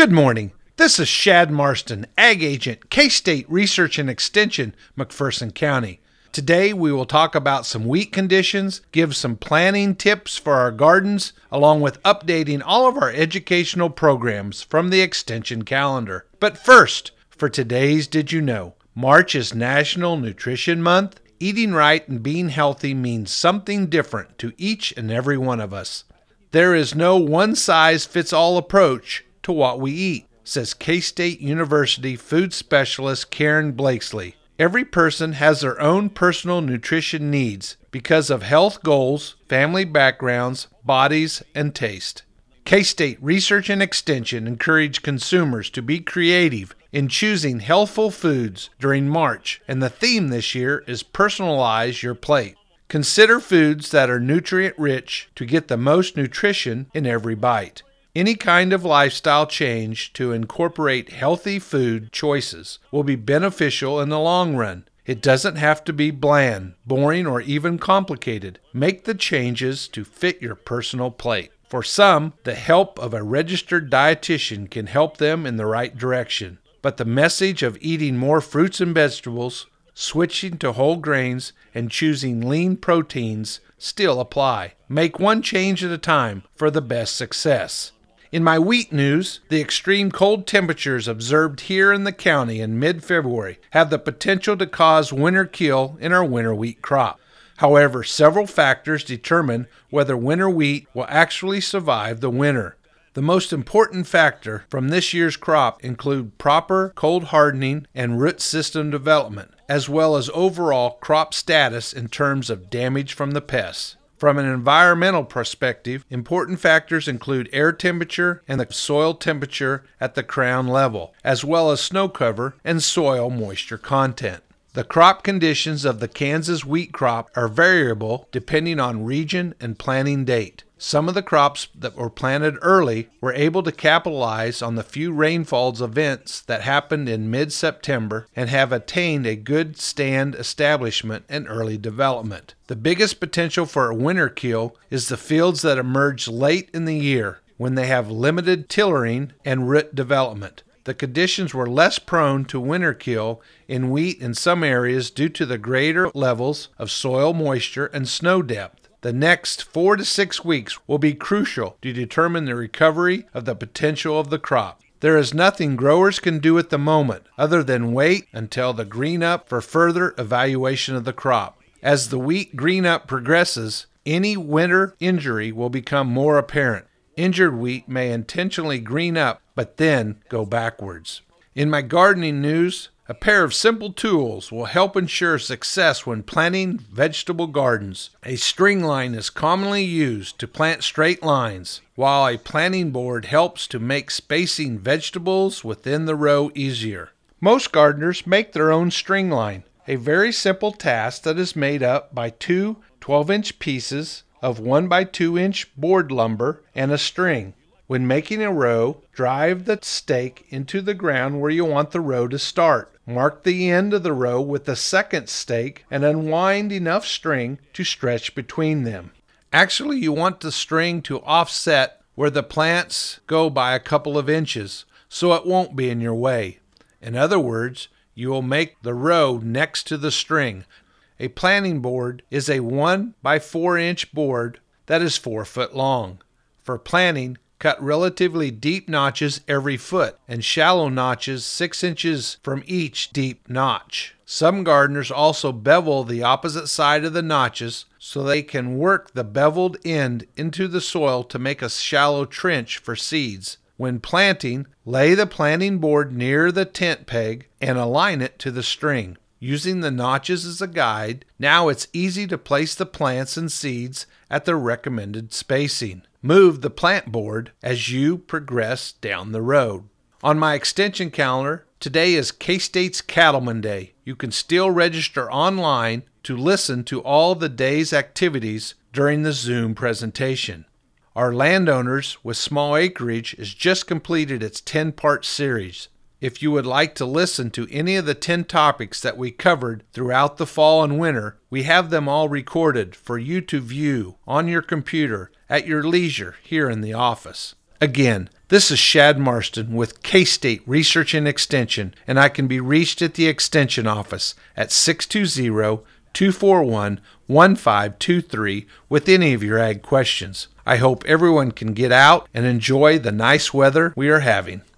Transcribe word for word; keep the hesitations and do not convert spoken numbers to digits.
Good morning. This is Shad Marston, Ag Agent, K-State Research and Extension, McPherson County. Today we will talk about some wheat conditions, give some planting tips for our gardens, along with updating all of our educational programs from the Extension calendar. But first, for today's Did You Know? March is National Nutrition Month. Eating right and being healthy means something different to each and every one of us. There is no one-size-fits-all approach to what we eat, says K-State University food specialist Karen Blakesley. Every person has their own personal nutrition needs because of health goals, family backgrounds, bodies, and taste. K-State Research and Extension encourage consumers to be creative in choosing healthful foods during March, and the theme this year is Personalize Your Plate. Consider foods that are nutrient-rich to get the most nutrition in every bite. Any kind of lifestyle change to incorporate healthy food choices will be beneficial in the long run. It doesn't have to be bland, boring, or even complicated. Make the changes to fit your personal plate. For some, the help of a registered dietitian can help them in the right direction. But the message of eating more fruits and vegetables, switching to whole grains, and choosing lean proteins still apply. Make one change at a time for the best success. In my wheat news, the extreme cold temperatures observed here in the county in mid-February have the potential to cause winter kill in our winter wheat crop. However, several factors determine whether winter wheat will actually survive the winter. The most important factor from this year's crop include proper cold hardening and root system development, as well as overall crop status in terms of damage from the pests. From an environmental perspective, important factors include air temperature and the soil temperature at the crown level, as well as snow cover and soil moisture content. The crop conditions of the Kansas wheat crop are variable depending on region and planting date. Some of the crops that were planted early were able to capitalize on the few rainfalls events that happened in mid-September and have attained a good stand establishment and early development. The biggest potential for a winter kill is the fields that emerge late in the year when they have limited tillering and root development. The conditions were less prone to winter kill in wheat in some areas due to the greater levels of soil moisture and snow depth. The next four to six weeks will be crucial to determine the recovery of the potential of the crop. There is nothing growers can do at the moment other than wait until the green up for further evaluation of the crop. As the wheat green up progresses, any winter injury will become more apparent. Injured wheat may intentionally green up, but then go backwards. In my gardening news, a pair of simple tools will help ensure success when planting vegetable gardens. A string line is commonly used to plant straight lines, while a planting board helps to make spacing vegetables within the row easier. Most gardeners make their own string line, a very simple task that is made up by two twelve-inch pieces of one by two inch board lumber and a string. When making a row, drive the stake into the ground where you want the row to start. Mark the end of the row with the second stake and unwind enough string to stretch between them. Actually, you want the string to offset where the plants go by a couple of inches, so it won't be in your way. In other words, you will make the row next to the string. A planting board is a one by four inch board that is four foot long. For planting, cut relatively deep notches every foot and shallow notches six inches from each deep notch. Some gardeners also bevel the opposite side of the notches so they can work the beveled end into the soil to make a shallow trench for seeds. When planting, lay the planting board near the tent peg and align it to the string. Using the notches as a guide, now it's easy to place the plants and seeds at the recommended spacing. Move the plant board as you progress down the road. On my extension calendar, today is K-State's Cattleman Day. You can still register online to listen to all the day's activities during the Zoom presentation. Our Landowners with Small Acreage has just completed its ten-part series. If you would like to listen to any of the ten topics that we covered throughout the fall and winter, we have them all recorded for you to view on your computer at your leisure here in the office. Again, this is Shad Marston with K-State Research and Extension, and I can be reached at the Extension office at six two zero, two four one, one five two three with any of your ag questions. I hope everyone can get out and enjoy the nice weather we are having.